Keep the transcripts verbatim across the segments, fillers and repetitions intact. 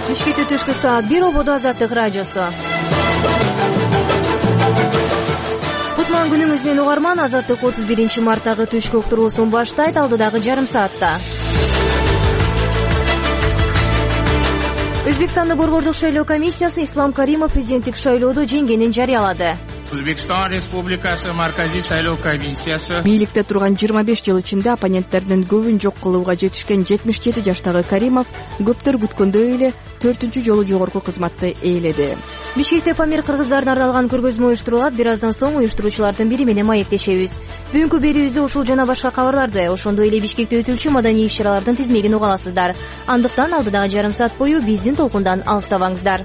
Бишкекте түшкү саат бир ободо Азаттык радиосу. Кутман күнүңүз менен угарман. Азаттык отуз биринчи марттагы түшкү уктуруусун баштайт алдыдагы жарым саатта. Өзбекстандын Борбордук шайлоо комиссиясы Ислам Каримов президенттик шайлоодо жеңгенин жарыялады. Өзбекстан Республикасы Марказий шайлоо комиссиясы бийликте турган жыйырма беш жыл ичинде оппоненттердин көбүн жок кылууга жетишкен жетимиш жети жаштагы Каримов көптөр күткөндөй эле төртүнчү жолу жогорку кызматты ээледи. Бишкекте Памир кыргыздарына арналган көргөзмө уюштурулат. Бир аздан соң уюштуруучулардын бири менен маектешебиз. Бүгүнкү берүүбүздө ушул жана башка кабарларды, ошондой эле Бишкекте өтүлчү маданий иш-чаралардын тизмегин уга аласыздар. Андыктан алдыдагы жарым саат бою биздин толкундан алыстабаңыздар.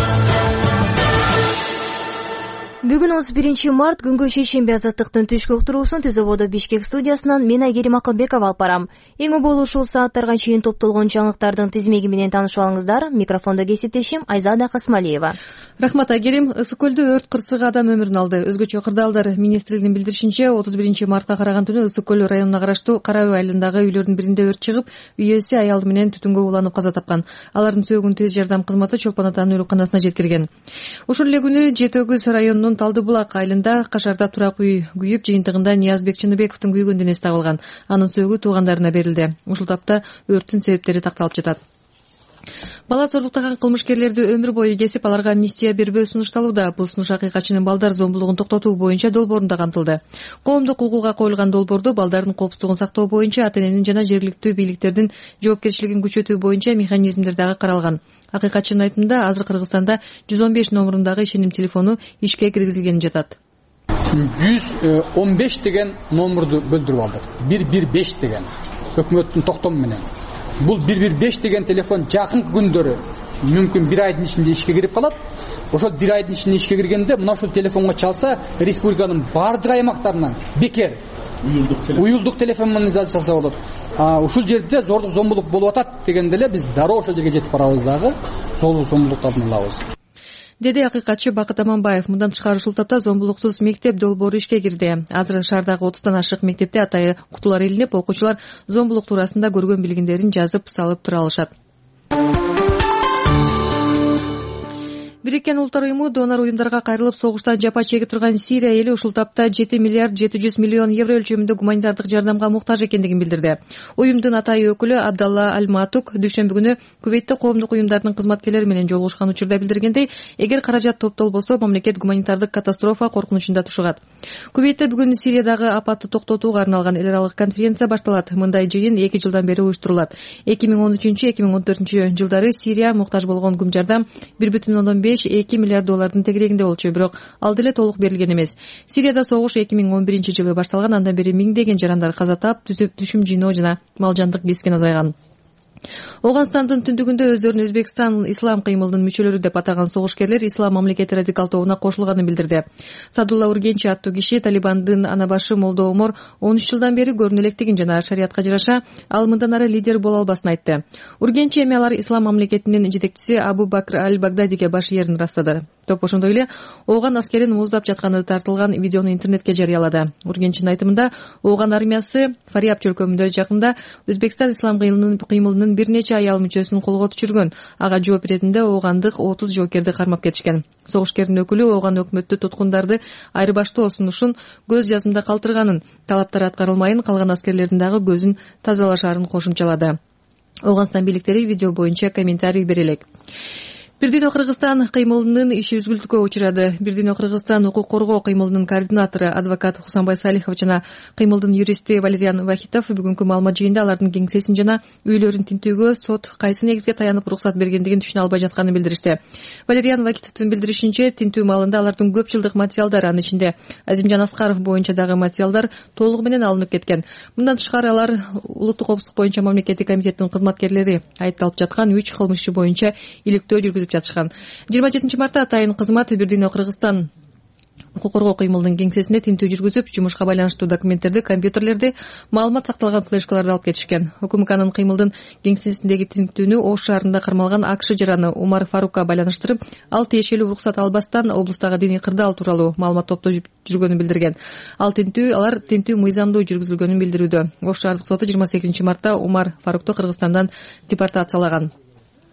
Бүгүн отуз биринчи март күнгө шейшемби Азаттыктын түшкү уктуруусун Түз ободо Бишкек студиясынан мен Айгерим Акылбекова алып барам. Эң оболу ушул сааттарга чейин топтолгон жаңылыктардын тизмеги менен таанышып алыңыздар. Микрофондо кесиптешим Айзада Касмалиева. Рахмат Айгерим. Ысык көлдө өрт кырсыгы адам өмүрүн алды. Өзгөчө кырдаалдар министрлигинин билдиришинче отуз биринчи мартка караган түнү Ысык көл районуна караштуу Кара Үй айылындагы үйлөрдүн биринде өрт чыгып, үй ээси аялы менен түтүнгө уланып каза тапкан. Алардын сөөгүн тез жардам кызматы Чолпон атанын ооруканасына жеткирген. Ошол эле күнү Жети Өгүз районунун Талды булак айылында Кашарда турак үй күйүп, жыйынтыгында Ниязбек Чыныбековдун күйгөн денеси табылган. Анын сөөгү туугандарына берилди. Ушул тапта өрттүн себептери такталып жатат. Бала зорлуктаган кылмышкерлерди өмүр бою кесип, аларга амнистия бербөө сунушталууда. Бул сунуш акыйкатчынын балдар зомбулугун токтотуу боюнча долбоорунда камтылды. Коомдук укугга коюлган долбоордо балдардын коопсуздугун сактоо боюнча ата-эненин жана жергиликтүү бийликтердин жоопкерчилигин күчөтүү боюнча механизмдер дагы каралган. Акыйкатчынын айтымында азыр Кыргызстанда жүз он беш номурундагы ишеним телефону ишке киргизилгени жатат. жүз он беш деген номурду бөлдүрүп алдык. бир бир беш деген өкмөттүн токтому менен. Бул бир бир беш деген телефон жакынкы күндөрү мүмкүн бир айдын ичинде ишке кирип калат. Ошол бир айдын ичинде ишке киргенде мына ушул телефонго чалса, республиканын бардык аймактарынан бекер уюлдук телефон менен жасаса болот. Ушул жерде зордук зомбулук болуп атат дегенде эле биз дароо ошол жерге жетип барабыз дагы зордук зомбулуктарды алабыз. Деди акыйкатчы Бакыт Аманбаев. Мындан тышкары ушул тапта зомбулуксуз мектеп долбоору ишке кирди. Азыр шаардагы отуздан ашык мектепте атайы кутулар илинип, окуучулар зомбулук туурасында көргөн билгендерин жазып салып тура алышат. Бириккен Улуттар уюму донор уюмдарга кайрылып согуштан жапа чегип турган Сирия эли ушул тапта жети миллиард жети жүз миллион евро өлчөмүндө гуманитардык жардамга муктаж экендигин билдирди. Уюмдун атайы өкүлү Абдалла Аль-Матук дүйшөмбү күнү Кувейтте коомдук уюмдардын кызматкерлери менен жолугушкан учурда билдиргендей, эгер каражат топтолбосо, мамлекет гуманитардык катастрофа коркунучунда тушугат. Кувейтте бүгүн Сириядагы апатты токтотууга арналган эл аралык конференция башталат. Мындай жыйын эки жылдан бери уюштурулат. эки миң он үчүнчү эки миң он төртүнчү жылдары Сирия муктаж болгон күм жардам бир бүтүн ондон беш эки миллиард доллардын тегерегинде болчу, бирок ал деле толук берилген эмес. Сирияда согуш эки миң он биринчи жылы башталган, андан бери миңдеген жарандар каза таап, түшүм жыйноо жана малжандык кескен азайган. Оганстандын түндүгүндө өздөрүн Өзбекстан ислам кыймылынын мүчөлөрү деп атаган согушкерлер ислам мамлекети радикал тобуна кошулганын билдирди. Садулла Ургенчи аттуу киши Талибандын анабашы Молдо Омор он үч жылдан бери көрүнө электигин жана шариятка жараша ал мындан ары лидер боло албасын айтты. Ургенчи эми алар ислам мамлекетинин жетекчиси Абу Бакр Аль-Багдадиге баш ийерин ырастады. Топ ошондой эле ооган аскерин мууздап жатканы тартылган видеону интернетке жарыялады. Ургенчинин айтымында ооган армиясы Фариаб чөлкөмүндө жакында Өзбекстан ислам кыймылынын бир нече аял мүчөсүн колго түшүргөн. Ага жооп беретинде оогандык отуз жоокерди кармап кетишкен. Согушкердин өкүлү ооган өкмөттү туткундарды айырбаштоо сунушун көз жазымда калтырганын, талаптары аткарылмайын, калган аскерлердин дагы көзүн тазалашарын кошумчалады. Оганстан бийликтери видео боюнча комментарий бере элек. Бир дүйнө Кыргызстан кыймылынын иши үзгүлтүккө учурады. Бир дүйнө Кыргызстан укук коргоо кыймылынын координатору адвокат Хусанбай Салихов жана кыймылдын юристи Валериан Вахитов бүгүнкү маалымат жыйында алардын кеңсесин жана үйлөрүн тинтүүгө сот кайсы негизге таянып уруксат бергендигин түшүнө албай жатканын билдиришти. Валериан Вахитовдун билдиришинче, тинтүү маалында алардын көп жылдык материалдары, анын ичинде Азимжан Аскаров боюнча дагы материалдар толугу менен алынып кеткен. Мындан тышкары алар улуттук коопсуздук боюнча мамлекеттик комитеттин кызматкерлери айыпталып жаткан үч кылмыш иши боюнча иликтөө жүргүзүп жатышкан. жыйырма жетинчи мартта атайын кызмат Бир дүйнө Кыргызстан укук коргоо кыймылынын кеңсесинде тинтүү жүргүзүп, жумушка байланыштуу документтерди, компьютерлерди, маалымат сакталган флешкаларды алып кетишкен. УКМКнын кыймылдын кеңсесиндеги тинтүүнү Ош шаарында кармалган АКШ жараны Умар Фарукка байланыштырып, ал тиешелүү уруксат албастан облустагы диний кырдаал тууралуу маалымат топтоп жүргөнүн билдирген. Ал тинтүү алар тинтүү мыйзамдуу жүргүзүлгөнүн билдирүүдө. Ош шаардык соту жыйырма сегизинчи мартта Умар Фарукту Кыргызстандан депортациялаган.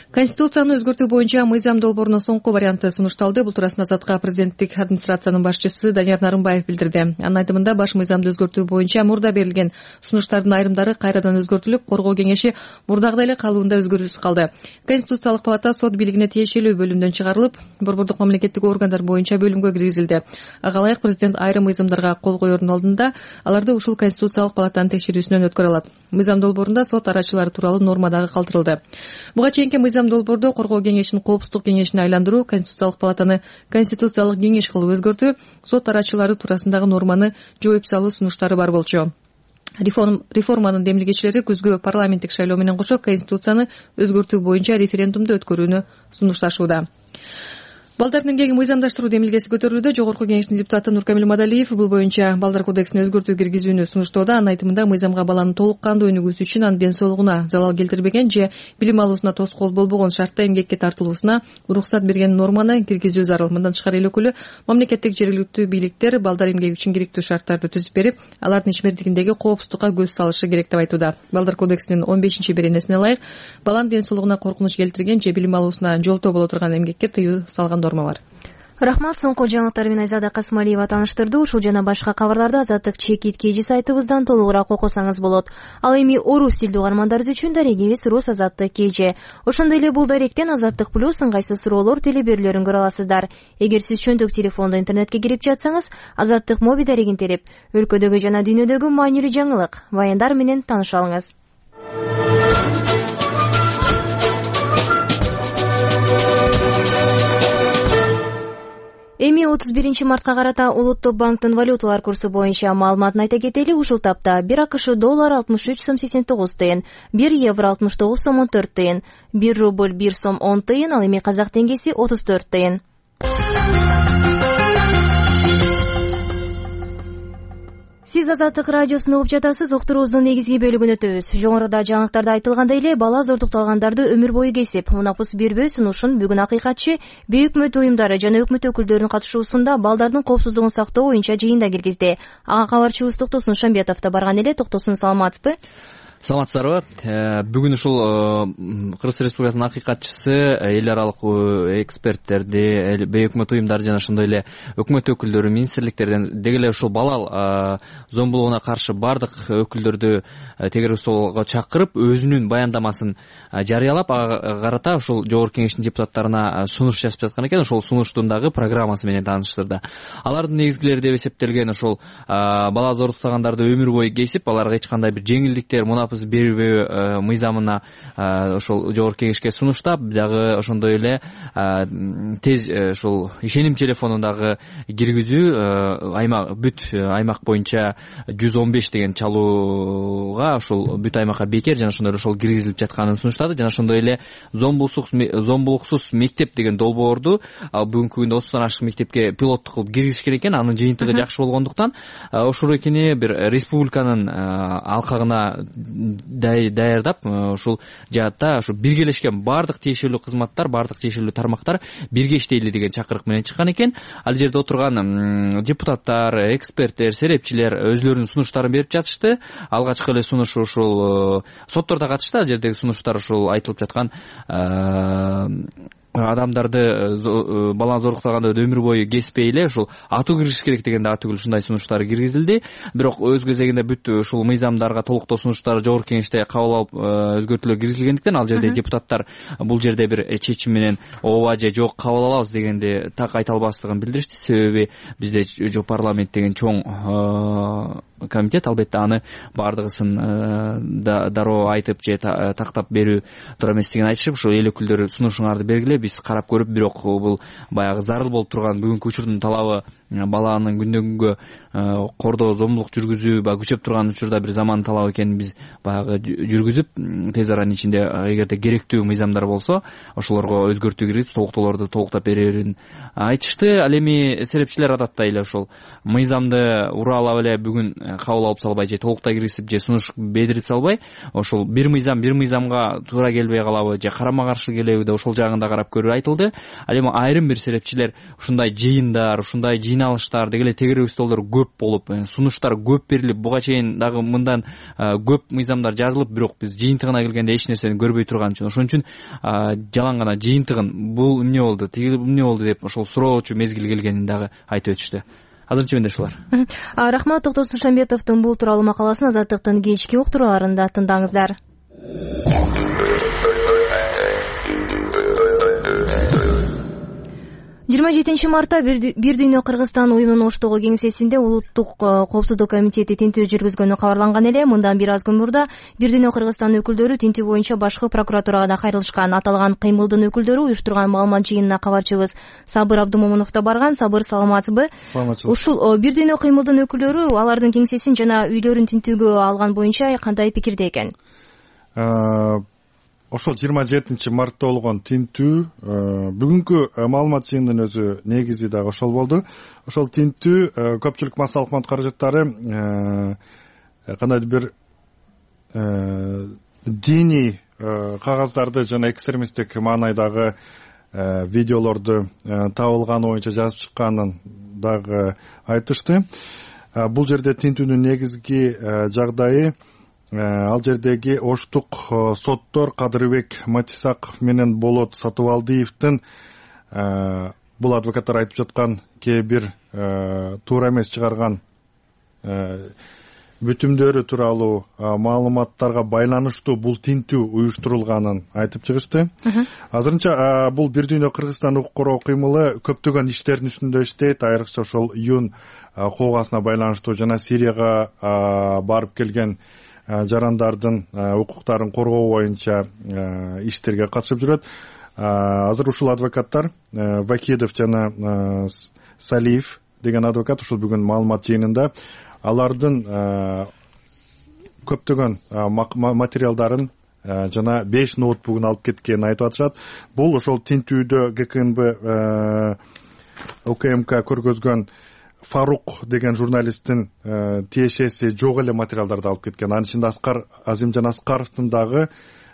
Конституцияны өзгөртүү боюнча мыйзам долбоорунун соңку варианты сунушталды. Бул туурасында Азаттыкка президенттик администрациянын башчысы Данияр Нарымбаев билдирди. Анын айтымында баш мыйзамды өзгөртүү боюнча мурда берилген сунуштардын айрымдары кайрадан өзгөртүлүп, коргоо кеңеши мурдагыдай эле калыбында өзгөрүүсүз калды. Конституциялык палата сот бийлигине тиешелүү бөлүмдөн чыгарылып, борбордук мамлекеттик органдар боюнча бөлүмгө киргизилди. Ага ылайык президент айрым мыйзамдарга кол коердун алдында аларды ушул Конституциялык палатанын текшерүүсүнөн өткөрө алат. Мыйзам долбоорунда сот арачылары тууралуу норма дагы калтырылды. Буга чейинки мыйзам долбоордо коргоо кеңешин коопсуздук кеңешине айландыруу, Конституциялык палатаны конституциялык кеңеш кылып өзгөртүү, сот арачылары туурасындагы норманы жооп салуу сунуштары бар болчу. Реформ, реформанын демилгечилери күзгү парламенттик шайлоо менен кошо Конституцияны өзгөртүү боюнча референдумду өткөрүүнү сунушташууда. Балдардын эмгегин мыйзамдаштыруу демилгеси көтөрүлүүдө. Жогорку кеңештин депутаты Нуркамил Мадалиев бул боюнча балдар кодексине өзгөртүү киргизүүнү сунуштоодо. Анын айтымында мыйзамга баланын толук кандуу өнүгүүсү үчүн анын ден соолугуна залал келтирбеген же билим алуусуна тоскоол болбогон шартта эмгекке тартылуусуна уруксат берген норманы киргизүү зарыл. Мындан тышкары эл өкүлү мамлекеттик жергиликтүү бийликтер балдар эмгеги үчүн керектүү шарттарды түзүп берип, алардын ишмердигиндеги коопсуздукка көз салышы керек деп айтууда. Балдар кодексинин он бешинчи беренесине ылайык баланын ден соолугуна коркунуч келтирген же билим алуусуна жолтоо боло турган эмгекке тыюу салган норма бар. Рахмат. Соңку жаңылыктар менен Айзада Касымалиева тааныштырды. Ушул жана башка кабарларды Азаттык чекит кж сайтыбыздан толугураак окусаңыз болот. Ал эми орус тилдүү угармандарыбыз үчүн дарегибиз Рус Азаттык кж. Ошондой эле бул даректен Азаттык плюс ыңгайсыз суроолор телеберүүлөрүн көрө аласыздар. Эгер сиз чөнтөк телефондо интернетке кирип жатсаңыз, Азаттык моби дарегин терип, өлкөдөгү жана дүйнөдөгү маанилүү жаңылык, баяндар менен тааныша алыңыз. Эми отуз биринчи мартка карата Улуттук банктын валюталар курсу боюнча маалыматын айта кетели. Ушул тапта бир АКШ доллар алтымыш үч сом сексен тогуз тыйын, бир евро алтымыш тогуз сом он төрт тыйын, бир рубль бир сом он тыйын, ал эми казак теңгеси отуз төрт тыйын. Сиз Азаттык радиосун угуп жатасыз. Уктуруубуздун негизги бөлүгүн өтөбүз. Жогоруда жаңылыктарда айтылгандай эле бала зордукталгандарды өмүр бою кесип, мунапыс бербөө сунушун бүгүн акыйкатчы бейик өкмөт уюмдары жана өкмөт өкүлдөрүнүн катышуусунда балдардын коопсуздугун сактоо боюнча жыйында киргизди. Ага кабарчыбыз Токтосун Шамбетов да барган эле. Токтосун, саламатсызбы? Саламатсыздарбы? Бүгүн ушул Кыргыз Республикасынын акыйкатчысы эл аралык эксперттерди, бейик өкмөт уюмдары жана ошондой эле өкмөт өкүлдөрү, министрликтерден деги эле ушул бала зомбулугуна каршы бардык өкүлдөрдү тегерек столго чакырып, өзүнүн баяндамасын жарыялап, ага карата ушул жогорку кеңештин депутаттарына сунуш жазып жаткан экен. Ошол сунуштун дагы программасы менен тааныштырды. Алардын негизгилери деп эсептелген ушул бала зордуктагандарды өмүр бою кесип, аларга эч кандай бир жеңилдиктер, мунапыс бербөө мыйзамына ошол жогорку кеңешке сунуштап, дагы ошондой эле тез ушул ишеним телефонун дагы киргизүү, аймак бүт аймак боюнча жүз он беш деген чалууга ошол бүт аймакка бекер жана ошондой эле ошол киргизилип жатканын сунуштады. Жана ошондой эле зомбулуксуз мектеп деген долбоорду бүгүнкү күндө отуздан ашык мектепке пилоттук кылып киргизишкен экен. Анын жыйынтыгы жакшы болгондуктан ошол экени бир республиканын алкагына даярдап, ушул жаатта ушу биргелешкен бардык тиешелүү кызматтар, бардык тиешелүү тармактар бирге иштейли деген чакырык менен чыккан экен. Ал жерде отурган депутаттар, эксперттер, серепчилер өзлөрүнүн сунуштарын берип жатышты. Алгачкы эле сунуш ушул соттордо катышты. Ал жердеги сунуштар ушул айтылып жаткан адамдарды, баланы зордуктагандарды өмүр бою кеспей эле ушул атуу киргизиш керек дегенде атуу ушундай сунуштар киргизилди. Бирок өз кезегинде бүт ушул мыйзамдарга толуктоо сунуштары жогорку кеңеште кабыл алып өзгөртүүлөр киргизилгендиктен ал жерде депутаттар бул жерде бир чечим менен ооба же жок кабыл алабыз дегенде так айта албастыгын билдиришти. Себеби бизде парламент деген чоң комитет, албетте аны бардыгысын дароо айтып же тактап берүү туура эмес деген айтышып, ошол эл өкүлдөрү сунушуңарды бергиле, биз карап көрүп, бирок бул баягы зарыл болуп турган бүгүнкү учурдун талабы баланын күндөн күнгө кордоо, зомбулук жүргүзүү баягы күчөп турган учурда бир замандын талабы экенин биз баягы жүргүзүп, тез аранын ичинде эгерде керектүү мыйзамдар болсо ошолорго өзгөртүү киргизип, толуктоолорду толуктап берерин айтышты. Ал эми серепчилер адаттай эле ошол мыйзамды уралап эле бүгүн кабыл алып салбай же толуктай киргизип же сунуш бедирип салбай, ошол бир мыйзам бир мыйзамга туура келбей калабы же карама каршы келеби, ошол жагын да карап көрүү айтылды. Ал эми айрым бир серепчилер ушундай жыйындар, ушундай жыйын жыйналыштар деги эле тегерек столдор көп болуп, сунуштар көп берилип, буга чейин дагы мындан көп мыйзамдар жазылып, бирок биз жыйынтыгына келгенде эч нерсени көрбөй турган үчүн, ошон үчүн жалаң гана жыйынтыгын бул эмне болду, тиги эмне болду деп ошол суроочу мезгил келгенин дагы айтып өтүштү. Азырынча менде ушулар. Рахмат Токтос Душанбетовдун бул тууралуу макаласын Азаттыктын кечки уктурууларында тыңдаңыздар. жыйырма жетинчи мартта Бир дүйнө Кыргызстан уюмунун Оштогу кеңсесинде улуттук коопсуздук комитети тинтүү жүргүзгөнү кабарланган эле. Мындан бир аз күн мурда Бир дүйнө Кыргызстан өкүлдөрү тинтүү боюнча башкы прокуратурага да кайрылышкан. Аталган кыймылдын өкүлдөрү уюштурган маалымат жыйынына кабарчыбыз Сабыр Абдумомунов да барган. Сабыр, саламатсызбы? Саламатчылык. Ушул Бир дүйнө кыймылдын өкүлдөрү алардын кеңсесин жана үйлөрүн тинтүүгө алган боюнча кандай пикирде экен? Ошол жыйырма жетинчи мартта болгон тинтүү бүгүнкү маалымат жыйынынын өзү негизи дагы ошол болду. Ошол тинтүү көпчүлүк массалык фонд каражаттары кандайдыр бир диний кагаздарды жана экстремисттик маанайдагы видеолорду табылганы боюнча жазып чыкканын дагы айтышты. Бул жерде тинтүүнүн негизги жагдайы ал жердеги оштук соттор Кадырбек Матисаков менен Болот Сатыбалдиевдин бул адвокаттар айтып жаткан кээ бир туура эмес чыгарган бүтүмдөрү тууралуу маалыматтарга байланыштуу бул тинтүү уюштурулганын айтып чыгышты. Азырынча бул Бир дүйнө Кыргызстан укук коргоо кыймылы көптөгөн иштердин үстүндө иштейт, айрыкча ошол июнь куугасына байланыштуу жана Сирияга барып келген жарандардын укуктарын коргоо боюнча иштерге катышып жүрөт. Азыр ушул адвокаттар Вахидов жана Салиев деген адвокат ушул бүгүн маалымат жыйынында алардын көптөгөн материалдарын жана беш ноутбугун алып кеткенин айтып атышат. Бул ошол тинтүүдө ГКМБ УКМК көргөзгөн Фарук деген журналисттин тиешеси жок эле материалдарды алып кеткен. Анын ичинде Аскар Азимжан Аскаровдун дагы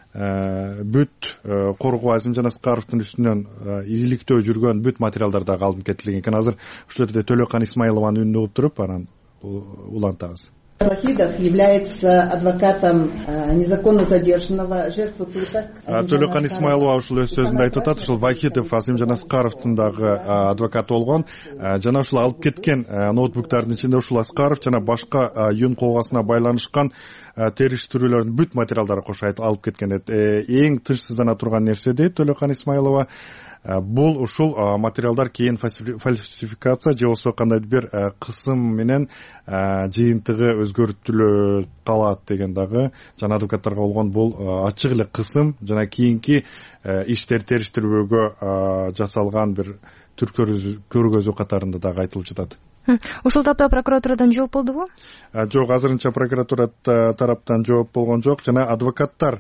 бүт коргоо Азимжан Аскаровдун үстүнөн иликтөө жүргөн бүт материалдар дагы алынып кетилген экен. Азыр ушул жерде Төлөкан Исмаилованын үнүн угуп туруп, анан улантабыз. Вахидов является адвокатом незаконно задержанного жертвы пыток. Төлөкан Исмаилова ушул өз сөзүндө айтып атат, ушул Вахидов Азимжан Аскаровдун дагы адвокаты болгон. Жана ушул алып кеткен ноутбуктардын ичинде ушул Аскаров жана башка июнь куугасына байланышкан териштирүүлөрдүн бүт материалдары кошо алып кеткен. Эң тынчсыздана турган нерсе дейт Төлөкан Исмаилова. Бул ушул материалдар кийин фальсификация же болбосо кандайдыр бир кысым менен жыйынтыгы өзгөртүлө калат деген дагы жана адвокаттарга болгон бул ачык эле кысым жана кийинки иштер териштирүүгө жасалган бир түр көргөзүү катарында дагы айтылып жатат. Ушул тапта прокуратурадан жооп болдубу? Жок, азырынча прокуратура тараптан жооп болгон жок. Жана адвокаттар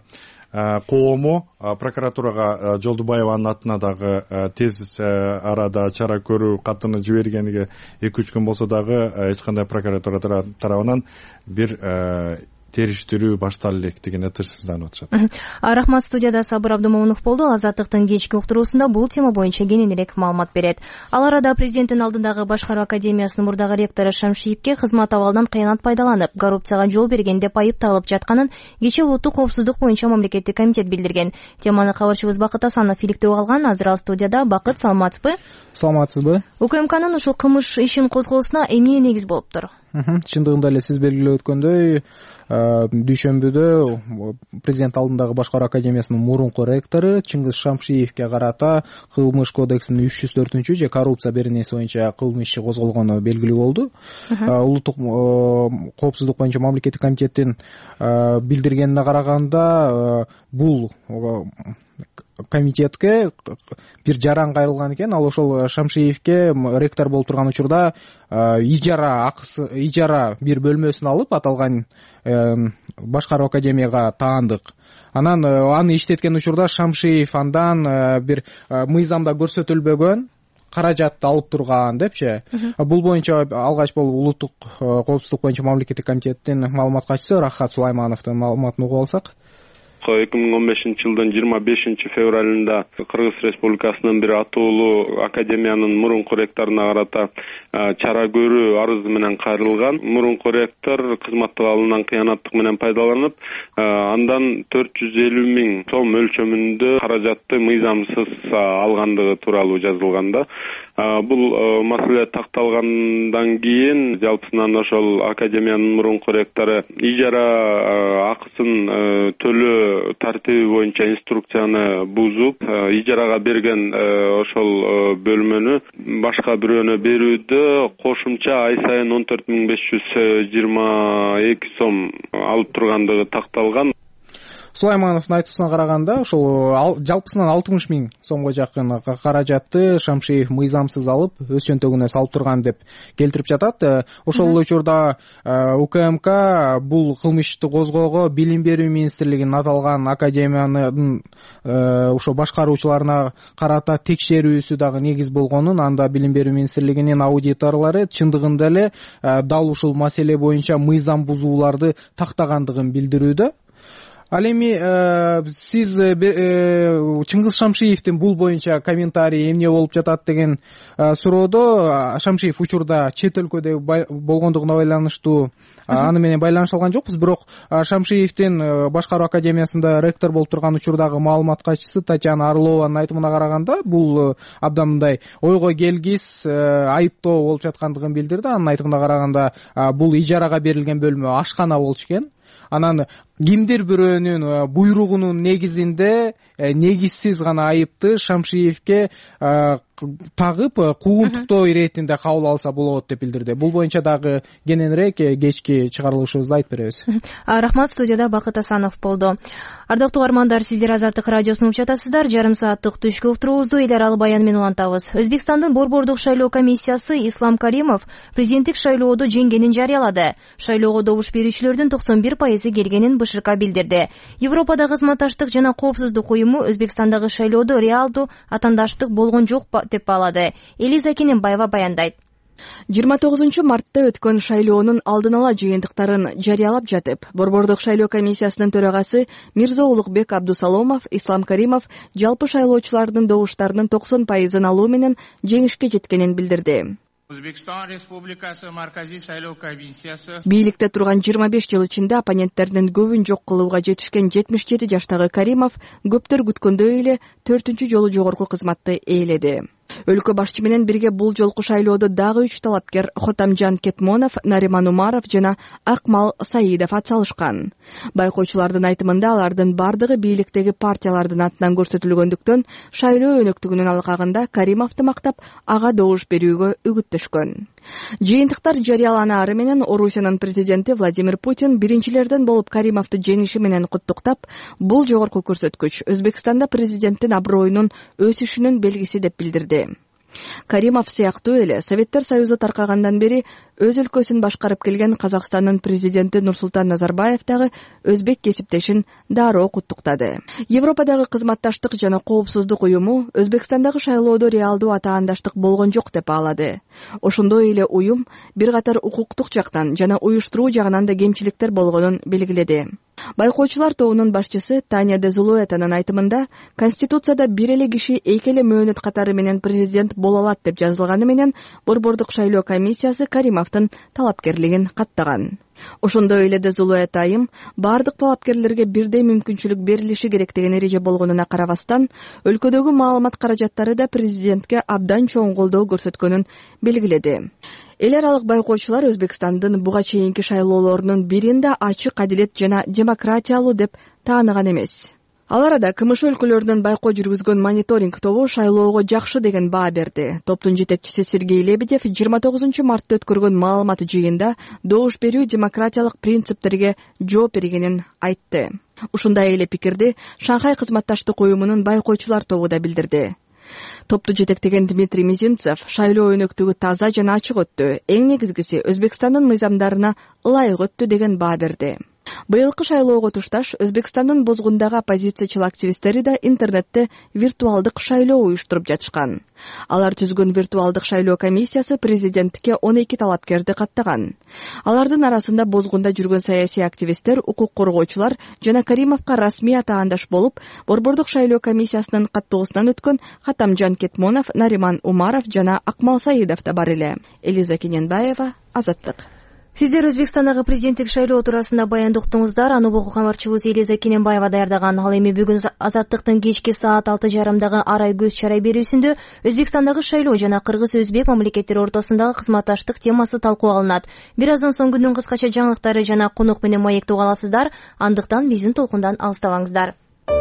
коому прокуратурага Жолдубаеванын атына дагы тез арада чара көрүү катыны жибергениге эки үч күн болсо дагы эч кандай прокуратура тарабынан бир териштирүү баштала элек деген тынчсызданып атышат. Рахмат, студияда Сабыр Абдумомунов болду. Азаттыктын кечки уктуруусунда бул тема боюнча кененирээк маалымат берет. Ал арада президенттин алдындагы Башкаруу академиясынын мурдагы ректору Шамшиевке кызмат абалынан кыянат пайдаланып, коррупцияга жол берген деп айыпталып жатканын кечээ улуттук коопсуздук боюнча мамлекеттик комитет билдирген. Теманы кабарчыбыз Бакыт Асанов иликтөө алган. Азыр ал студияда. Бакыт, саламатсызбы? Саламатсызбы? УКМКнын ушул кылмыш ишин козгоосуна эмне негиз болуптур? Чындыгында эле сиз белгилеп өткөндөй, дүйшөмбүдө президент алдындагы Башкаруу академиясынын мурунку ректору Чыңгыз Шамшиевке карата кылмыш кодексинин үч жүз төртүнчү же коррупция беренеси боюнча кылмыш иши козголгону белгилүү болду. Улуттук коопсуздук боюнча мамлекеттик комитеттин билдиргенине караганда бул комитетке бир жаран кайрылган экен. Ал ошол Шамшиевке ректор болуп турган учурда ижара акысы, ижара бир бөлмөсүн алып аталган Башкаруу академияга таандык. Анан аны иштеткен учурда Шамшиев андан бир мыйзамда көрсөтүлбөгөн каражатты алып турган депчи. Бул боюнча алгач бул улуттук коопсуздук боюнча мамлекеттик комитеттин маалымат катчысы Рахат Сулаймановдун маалыматын угуп алсак. эки миң он бешинчи жылдын жыйырма бешинчи февралында Кыргыз Республикасынын бир атуулуу академиянын мурунку ректоруна карата чара көрүү арызы менен кайрылган. Мурунку ректор кызматтык алымдан кыянаттык менен пайдаланып, андан төрт жүз элүү миң сом өлчөмүндө каражатты мыйзамсыз алгандыгы тууралуу жазылганда. Бул маселе такталгандан кийин жалпысынан ошол академиянын мурунку ректору ижара акысын төлөө тартиби боюнча инструкцияны бузуп, ижарага берген ошол бөлмөнү башка бирөөнө берүүдө кошумча ай сайын он төрт миң беш жүз жыйырма эки сом алып тургандыгы такталган. Сулаймановдун айтуусуна караганда ошол жалпысынан алтымыш миң сомго жакын каражатты Шамшиев мыйзамсыз алып, өз чөнтөгүнө салып турган деп келтирип жатат. Ошол учурда УКМК бул кылмышты козгоого Билим берүү министрлигинин аталган академиянын ошо башкаруучуларына карата текшерүүсү дагы негиз болгонун, анда Билим берүү министрлигинин аудиторлору чындыгында эле дал ушул маселе боюнча мыйзам бузууларды тактагандыгын билдирүүдө. Ал эми сиз Чыңгыз Шамшиевдин бул боюнча комментарий эмне болуп жатат деген суроодо, Шамшиев учурда чет өлкөдө болгондугуна байланыштуу аны менен байланыша алган жокпуз, бирок Шамшиевдин башкаруу академиясында ректор болуп турган учурдагы маалымат катчысы Татьяна Орлованын айтымына караганда, бул абдан мындай ойго келгис айыптоо болуп жаткандыгын билдирди. Анын айтымына караганда бул ижарага берилген бөлмө ашкана болчу экен. Анан кимдир бирөөнүн буйругунун негизинде негизсиз гана айыпты Шамшиевке тагып куугунтуктоо иретинде кабыл алса болот деп билдирди. Бул боюнча дагы кененирээк кечки чыгарылышыбызда айтып беребиз. Рахмат. Студияда Бакыт Асанов болду. Ардактуу угармандар, сиздер Азаттык радиосун угуп жатасыздар. Жарым сааттык түшкү уктуруубузду эл аралык баян менен улантабыз. Өзбекстандын Борбордук шайлоо комиссиясы Ислам Каримов президенттик шайлоодо жеңгенин жарыялады. Шайлоого добуш берүүчүлөрдүн токсон бир пайызы келгенин БШК билдирди. Европадагы кызматташтык жана коопсуздук уюму Өзбекстандагы шайлоодо реалдуу атаандаштык болгон жок деп баалады. Элиза Кененбаева баяндайт. жыйырма тогузунчу мартта өткөн шайлоонун алдын ала жыйынтыктарын жарыялап жатып, Борбордук шайлоо комиссиясынын төрагасы Мирза Улукбек Абдусаломов Ислам Каримов жалпы шайлоочулардын добуштарынын токсон пайызын алуу менен жеңишке жеткенин билдирди. Өзбекстан Республикасы Марказий шайлоо комиссиясы бийликте турган жыйырма беш жыл ичинде оппоненттердин көбүн жок кылууга жетишкен жетимиш жети жаштагы Каримов көптөр күткөндөй эле төртүнчү жолу жогорку кызматты ээледи. Өлкө башчы менен бирге бул жолку шайлоодо дагы үч талапкер Хотамжан Кетмонов, Нариман Умаров жана Акмал Саидов атсалышкан. Байкоочулардын айтымында алардын бардыгы бийликтеги партиялардын атынан көрсөтүлгөндүктөн шайлоо өнөктүгүнүн алкагында Каримовду мактап ага добуш берүүгө үгүттөшкөн. Жыйынтыктар жарыяланаары менен Орусиянын президенти Владимир Путин биринчилерден болуп Каримовду жеңиши менен куттуктап, бул жогорку көрсөткүч Өзбекстанда президенттин аброюнун өсүшүнүн белгиси деп билдирди. Каримов сыяктуу эле Советтер Союзу таркагандан бери өз өлкөсүн башкарып келген Казакстандын президенти Нурсултан Назарбаев дагы өзбек кесиптешин дароо куттуктады. Европадагы кызматташтык жана коопсуздук уюму Өзбекстандагы шайлоодо реалдуу атаандаштык болгон жок деп баалады. Ошондой эле уюм бир катар укуктук жактан жана уюштуруу жагынан да кемчиликтер болгонун белгиледи. Байкоочулар тобунун башчысы Таня Дезулуэтанын айтымында, Конституцияда бир эле киши эки эле мөөнөт катары менен президент боло алат деп жазылганы менен Борбордук шайлоо комиссиясы Каримовдун талапкерлигин каттаган. Ошондой эле Дезулуэт айым бардык талапкерлерге бирдей мүмкүнчүлүк берилиши керек деген эреже болгонуна карабастан, өлкөдөгү маалымат каражаттары да президентке абдан чоң колдоо көрсөткөнүн белгиледи. Эл аралык байкоочулар Өзбекстандын буга чейинки шайлоолорунун биринде ачык, адилет жана демократиялуу деп тааныган эмес. Ал арада КМШ өлкөлөрүнүн байкоо жүргүзгөн мониторинг тобу шайлоого жакшы деген баа берди. Топтун жетекчиси Сергей Лебедев жыйырма тогузунчу мартта өткөргөн маалымат жыйында добуш берүү демократиялык принциптерге жооп бергенин айтты. Ушундай эле пикирди Шанхай кызматташтык уюмунун байкоочулар тобу да билдирди. Топту жетектеген Дмитрий Мизинцев шайлоо өнөктүгү таза жана ачык өттү. Эң негизгиси Өзбекстандын мыйзамдарына ылайык өттү деген баа берди. Быйылкы шайлоого тушташ Өзбекстандын бозгундагы оппозициячыл активисттери да интернетте виртуалдык шайлоо уюштуруп жатышкан. Алар түзгөн виртуалдык шайлоо комиссиясы президенттикке он эки талапкерди каттаган. Алардын арасында бозгунда жүргөн саясий активисттер, укук коргоочулар жана Каримовго расмий атаандаш болуп, борбордук шайлоо комиссиясынын каттыгысынан өткөн Хатамжан Кетмонов, Нариман Умаров жана Акмал Саидов да бар эле. Элиза Кененбаева, Азаттык. Сиздер Өзбекстандагы президенттик шайлоо туурасында баянды уктуңуздар. Аны угуу кабарчыбыз Элиза Кененбаева даярдаган. Ал эми бүгүн Азаттыктын кечки саат алты жарымдагы арай көз чарай берүүсүндө Өзбекстандагы шайлоо жана кыргыз-өзбек мамлекеттери ортосундагы кызматташтык темасы талкууга алынат. Бир аздан соң күндүн кыскача жаңылыктары жана конок менен маектеп аласыздар. Андыктан биздин толкундан алыстабаңыздар.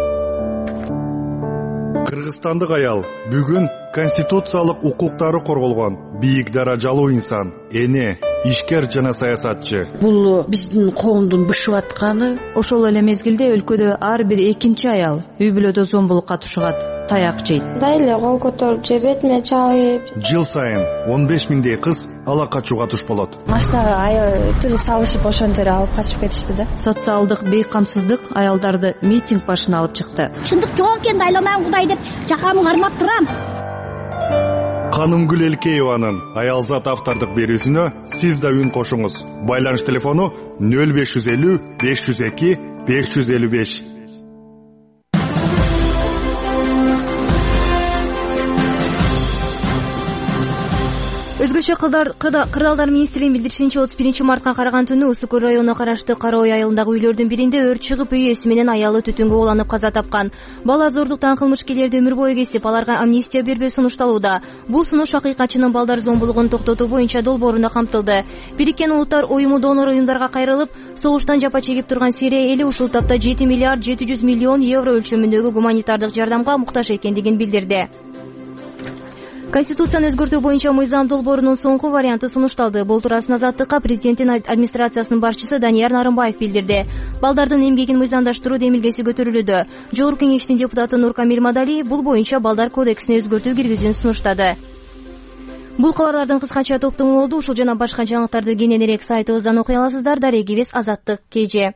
Кыргызстандык аял бүгүн конституциялык укуктары корголгон бийик даражалуу инсан, эне, ишкер жана саясатчы. Бул биздин коомдун бышып атканы. Ошол эле мезгилде өлкөдө ар бир экинчи аял үй бүлөдө зомбулукка тушугат, таяк жейт. Дайле кол көтөрүп же бетиме чабып. Жыл сайын он беш миңдей кыз ала качууга туш болот. Машинага аял тыгып салышып ошон жерге алып качып кетишти да. Социалдык бейкамсыздык аялдарды митинг башына алып чыкты. Чындык жок экен, айламан Кудай деп жакамды кармап турам. Канымгүл Элкееванын Аялзат автордук берүүсүнө сиз да үн кошуңуз. Байланыш телефону нөл беш жүз элүү беш жүз эки беш жүз элүү беш. Өзгөчө кырдаалдар министрлигинин билдиришинче отуз биринчи мартка караган түнү Усу Көл районуна караштуу Кара Ой айылындагы үйлөрдүн биринде өрт чыгып, үй ээси менен аялы түтүнгө уланып каза тапкан. Бала зордуктан кылмышкерлерди өмүр бою кесип, аларга амнистия бербөө сунушталууда. Бул сунуш акыйкатчынын балдар зомбулугун токтотуу боюнча долбооруна камтылды. Бириккен Улуттар уюму донор уюмдарга кайрылып, согуштан жапа чегип турган Сирия эли ушул тапта жети миллиард жети жүз миллион евро өлчөмүндөгү гуманитардык жардамга муктаж экендигин билдирди. Конституцияны өзгөртүү боюнча мыйзам долбоорунун соңку варианты сунушталды. Бул туурасында Азаттыкка президенттин администрациясынын башчысы Данияр Нарымбаев билдирди. Балдардын эмгегин мыйзамдаштыруу демилгеси көтөрүлүүдө. Жогорку кеңештин депутаты Нуркамил Мадалиев бул боюнча балдар кодексине өзгөртүү киргизүүнү сунуштады. Бул кабарлардын кыскача топтому болду. Ушул жана башка жаңылыктарды кененирээк сайтыбыздан окуй аласыздар. Дарегибиз Азаттык кеже.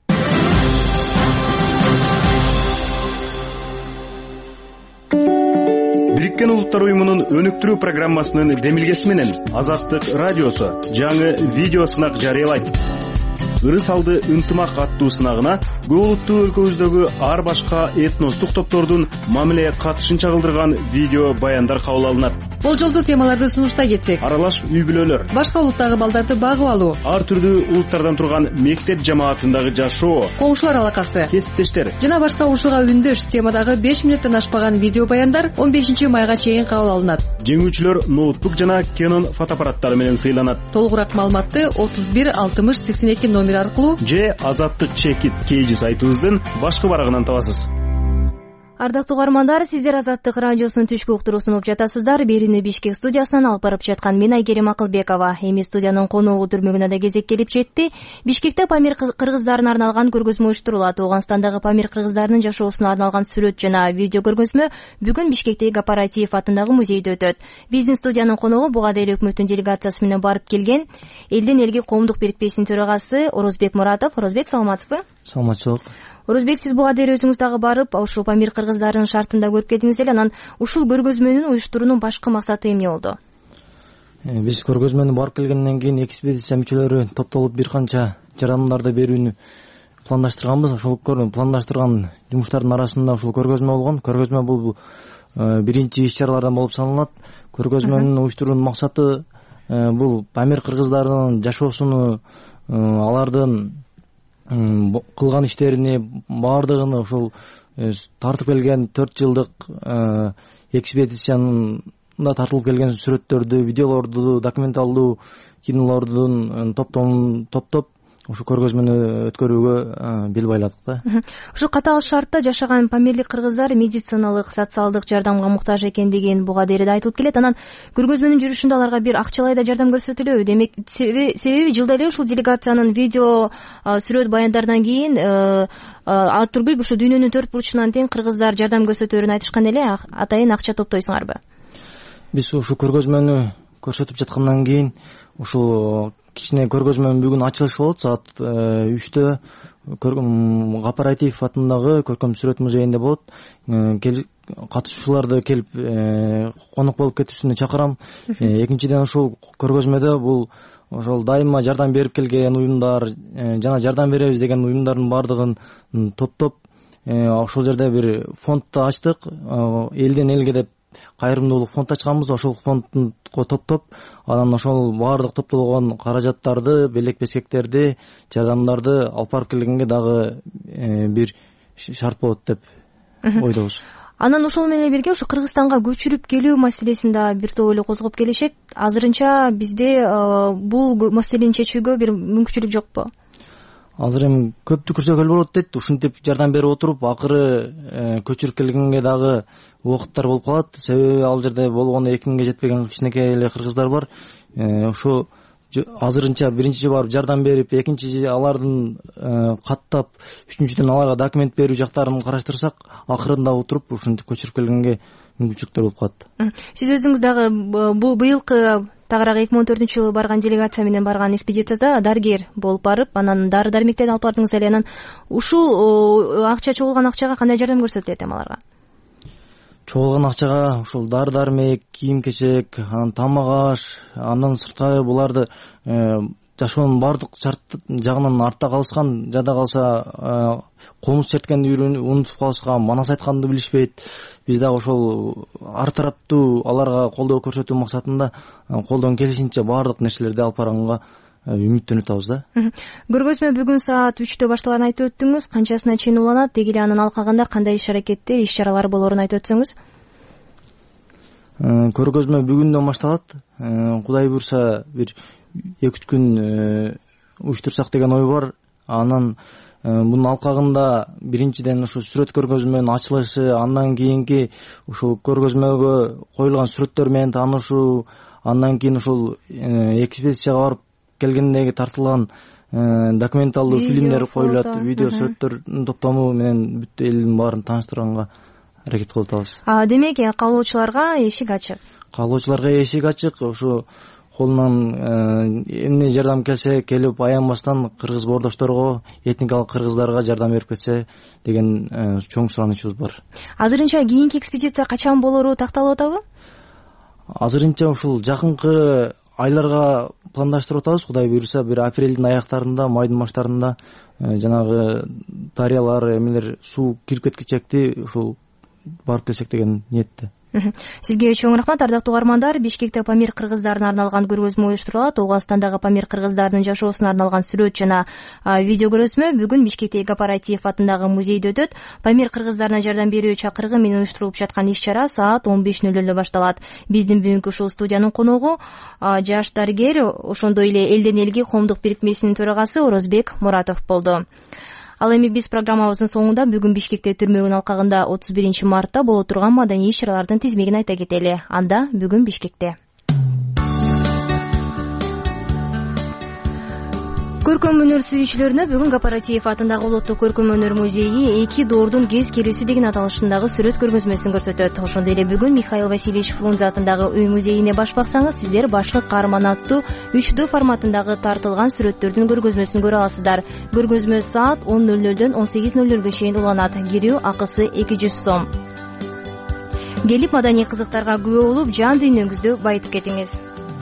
Бириккен Улуттар уюмунун өнүктүрүү программасынын демилгеси менен Азаттык радиосу жаңы видео сынак жарыялайт. Ырыс алды ынтымак аттуу сынагына көп улуттуу өлкөбүздөгү ар башка этностук топтордун мамиле катышын чагылдырган видео баяндар кабыл алынат. Болжолдуу темаларды сунуштай кетсек: аралаш үй бүлөлөр, башка улуттагы балдарды багып алуу, ар түрдүү улуттардан турган мектеп жамаатындагы жашоо, коңшулар алакасы, кесиптештер жана башка ушуга үндөш темадагы беш мүнөттөн ашпаган видео баяндар он бешинчи майга чейин кабыл алынат. Жеңүүчүлөр ноутбук жана Canon фотоаппараттары менен сыйланат. Толугураак маалыматты отуз бир алтымыш сексен эки номер аркылуу же Азаттык чекит кейжи сайтыбыздын башкы барагынан табасыз. Ардактуу угармандар, сиздер Азаттык радиосунун түшкү уктуруусун угуп жатасыздар. Берүүнү Бишкек студиясынан алып барып жаткан мен Айгерим Акылбекова. Эми студиянын коногу түрмөгүнө да кезек келип жетти. Бишкекте Памир кыргыздарына арналган көргөзмө уюштурулат. Ооганстандагы Памир кыргыздарынын жашоосуна арналган сүрөт жана видео көргөзмө бүгүн Бишкектеги Кооператив атындагы музейде өтөт. Биздин студиянын коногу буга дейин өкмөттүн делегациясы менен барып келген Элдин элге коомдук бирикпесинин төрагасы Орозбек Муратов. Орозбек, саламатсызбы? Саламатчылык. Орозбек, сиз буга дейин өзүңүз дагы барып, ушул Памир кыргыздарынын шартында көрүп келдиңиз эле. Анан ушул көргөзмөнүн уюштуруунун башкы максаты эмне болду? Биз көргөзмөнү барып келгенден кийин экспедиция мүчөлөрү топтолуп бир канча жарандарды берүүнү пландаштырганбыз. Ошол пландаштырган жумуштардын арасында ушул көргөзмө болгон. Көргөзмө бул биринчи иш-чаралардан болуп саналат. Көргөзмөнүн уюштуруунун максаты бул Памир кыргыздарынын жашоосуну, алардын кылган иштерини баардыгын ушул тартып келген төрт жылдык экспедициянда тартылып келген сүрөттөрдү, видеолорду, документалдуу кинолордун топтомун топтоп ушу көргөзмөнү өткөрүүгө бел байладык да. Ушу катаал шартта жашаган памирлик кыргыздар медициналык, социалдык жардамга муктаж экендигин буга дейин айтылып келет. Анан көргөзмөнүн жүрүшүндө аларга бир акчалай да жардам көрсөтүлөбү? Демек, себеби жылда эле ушул делегациянын видео сүрөт баяндардан кийин ат түргүл ушу дүйнөнүн төрт бурчунан тең кыргыздар жардам көрсөтөөрүн айтышкан эле. Атайын акча топтойсуңарбы? Биз ушу көргөзмөнү көрсөтүп жаткандан кийин ушул кичине көргөзмөнүн бүгүн ачылышы болот саат үчтө Гапар атындагы көркөм сүрөт музейинде болот. Катышуучуларды келип конок болуп кетүүсүнө чакырам. Экинчиден ушул көргөзмөдө бул ошол дайыма жардам берип келген уюмдар жана жардам беребиз деген уюмдардын баардыгын топтоп ошол жерде бир фондду ачтык. Элден элге деп кайрымдуулук фонд ачканбыз. Ошол фондго топтоп анан ошол баардык топтолгон каражаттарды, белек бескектерди, жардамдарды алып барып келгенге дагы бир шарт болот деп ойдобуз. Анан ошол менен бирге ушу Кыргызстанга көчүрүп келүү маселесин да бир топ эле козгоп келишет. Азырынча бизде бул маселени чечүүгө бир мүмкүнчүлүк жокпу? Азыр эми көптү көрсөкөл болот дейт. Ушинтип жардам берип отуруп акыры көчүрүп келгенге дагы убакыттар болуп калат. Себеби ал жерде болгону эки миңге жетпеген кичинекей эле кыргыздар бар. Ошо азырынча биринчи барып жардам берип, экинчи алардын каттап, үчүнчүдөн аларга документ берүү жактарын караштырсак, акырында отуруп ушинтип көчүрүп келгенге мүмкүнчүлүктөр болуп калат. Сиз өзүңүз дагы бул быйылкы тагыраак эки миң он төртүнчү жылы барган делегация менен барган экспедицияда дарыгер болуп барып, анан дары дармектерди алып бардыңыз эле. Анан ушул акча чогулган акчага кандай жардам көрсөтүлөт эми аларга? Чогулган акчага ушул дары дармек, кийим-кечек, анан тамак аш, андан сырткары буларды жашоонун баардык шарт жагынан артта калышкан, жада калса комуз черткен унутуп калышкан, манас айтканды билишпейт. Биз дагы ошол ар тараптуу аларга колдоо көрсөтүү максатында колдон келишинче баардык нерселерди алып барганга үмүттөнүп атабыз да. Көргөзмө бүгүн саат үчтө башталганын айтып өттүңүз. Канчасына чейин уланат? Деги эле анын алкагында кандай иш-аракеттер, иш-чаралар болорун айтып өтсөңүз. Көргөзмө бүгүндөн башталат. Кудай буйрса бир эки үч күн уюштурсак деген ой бар. Анан мунун алкагында биринчиден ушу сүрөт көргөзмөнүн ачылышы, андан кийинки ушул көргөзмөгө коюлган сүрөттөр менен таанышуу, андан кийин ушул экспедицияга барып келгендеги тартылган документалдуу фильмдер коюлат, видео сүрөттөрдүн топтому менен бүт элдин баарын тааныштырганга аракет кылып атабыз. Демек, каалоочуларга эшик ачык. Каалоочуларга эшик ачык. Ушу колунан эмне жардам келсе келип аянбастан кыргыз боордошторго, этникалык кыргыздарга жардам берип кетсе деген чоң суранычыбыз бар. Азырынча кийинки экспедиция качан болору такталып атабы? Азырынча ушул жакынкы айларга пландаштырып атабыз. Кудай буйрса бир апрелдин аяктарында, майдын баштарында жанагы дарыялар, эмелер суу кирип кеткичекти ушул барып келсек деген ниетте. Сизге чоң рахмат, ардактуу угармандар. Бишкекте Памир кыргыздарына арналган көргөзмө уюштурулат. Оголстандагы Памир кыргыздарынын жашоосуна арналган сүрөт жана видео көргөзмө бүгүн Бишкектеги Гапар атындагы музейде өтөт. Памир кыргыздарына жардам берүү чакырыгы менен уюштурулуп жаткан иш-чара саат он беш нөл нөлдө башталат. Биздин бүгүнкү ушул студиянын коногу жаш дарыгер, ошондой эле элден элге коомдук бирикмесинин төрагасы Орозбек Муратов болду. Ал эми биз программабыздын соңунда бүгүн Бишкекте түрмөгүнүн алкагында отуз биринчи мартта боло турган маданий иш-чаралардын тизмегин айта кетели. Анда бүгүн Бишкекте көркөм өнөр сүйүүчүлөрүнө бүгүн Гапар атындагы Улуттук көркөм өнөр музейи эки доордун кез келүүсү деген аталышындагы сүрөт көргөзмөсүн көрсөтөт. Ошондой эле бүгүн Михаил Васильевич Фрунзе атындагы үй музейине баш баксаңыз, сиздер башлык каарман аттуу үч дэ форматындагы тартылган сүрөттөрдүн көргөзмөсүн көрө аласыздар. Көргөзмө саат он нөл нөлдөн он сегиз нөл нөлгө чейин уланат. Кирүү акысы эки жүз сом. Келип маданий кызыктарга күбө болуп, жан дүйнөңүздү байытып кетиңиз.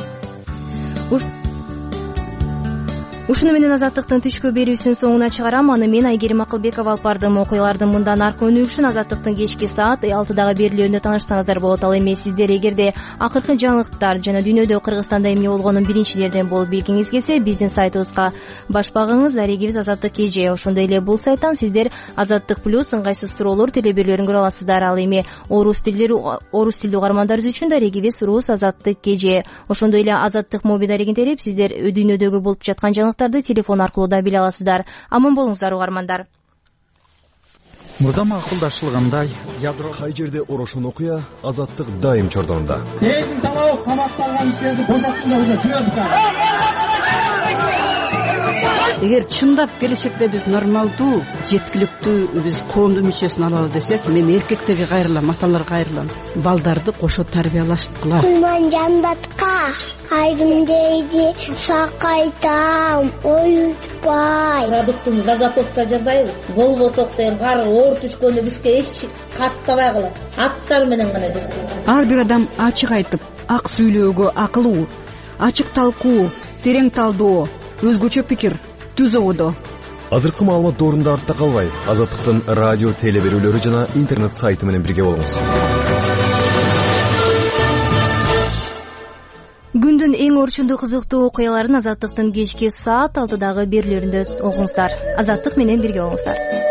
Ушуну менен Азаттыктын түшкү берүүсүнүн соңуна чыгарам. Аны мен Айгерим Акылбекова алып бардым. Окуялардын мындан аркы өнүгүшүн Азаттыктын кечки саат алтыдагы берүүлөрүндө таанышсаңыздар болот. Ал эми сиздер эгерде акыркы жаңылыктар жана дүйнөдө Кыргызстанда эмне болгонун биринчилерден болуп билгиңиз келсе, биздин сайтыбызга баш багыңыз. Дарегибиз Азаттык кж. Ошондой эле бул сайттан сиздер Азаттык плюс ыңгайсыз суроолор телеберлөрүн көрө аласыздар. Ал эми орус тилдери орус тилдүү угармандарыбыз үчүн дарегибиз Рус Азаттык кж. Ошондой эле Азаттык моби дарегин терип, сиздер дүйнөдөгү болуп жаткан жаңылыктарды телефон аркылуу да биле аласыздар. Аман болуңуздар угармандар. Мурда макулдашылгандай, ядро кай жерде орошон окуя, Азаттык дайым чордонда. Элдин талабы камакталган кишилерди бошотсун деп жибердик. эгер чындап келечекте биз нормалдуу жеткиликтүү биз коомдун мүчөсүн алабыз десек, мен эркектерге кайрылам, аталарга кайрылам. Балдарды кошо тарбиялашкыла. Кулман жандатка айрым дейди, сакайтам, оютпай. Продуктун заготовка жасайбыз. Болбосок деген кар оор түшкөндө бизге эч каттабай калат. Аттар менен гана жүрөт. Ар бир адам ачык айтып, ак сүйлөөгө акылуу, ачык талкуу, терең талдоо, өзгөчө пикир түзүүдө. Азыркы маалымат доорунда артта калбай, Азаттыктын радио теле берүүлөрү жана интернет сайты менен бирге болуңуз. Күндүн эң орчундуу кызыктуу окуяларын Азаттыктын кечки саат алтыдагы берүүлөрүндө угуңуздар. Азаттык менен бирге болуңуздар.